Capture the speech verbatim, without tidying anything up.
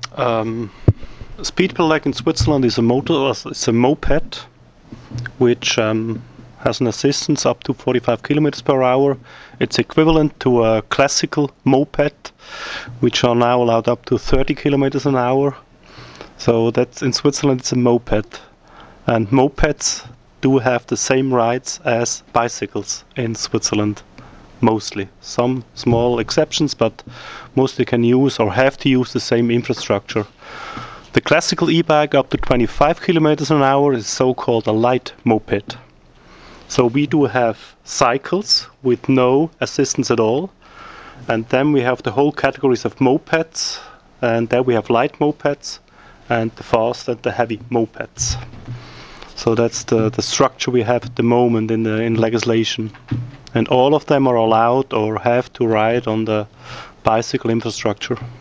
Um, speed pedelec in Switzerland is a motor. It's a moped, which um, has an assistance up to forty-five kilometers per hour. It's equivalent to a classical moped, which are now allowed up to thirty kilometers an hour. So that's in Switzerland. It's a moped, and mopeds do have the same rights as bicycles in Switzerland. Mostly, some small exceptions, but mostly can use or have to use the same infrastructure. The classical e-bike up to twenty-five kilometers an hour is so-called a light moped. So we do have cycles with no assistance at all, and then we have the whole categories of mopeds, and there we have light mopeds and the fast and the heavy mopeds. So that's the, the structure we have at the moment in the in legislation. And all of them are allowed or have to ride on the bicycle infrastructure.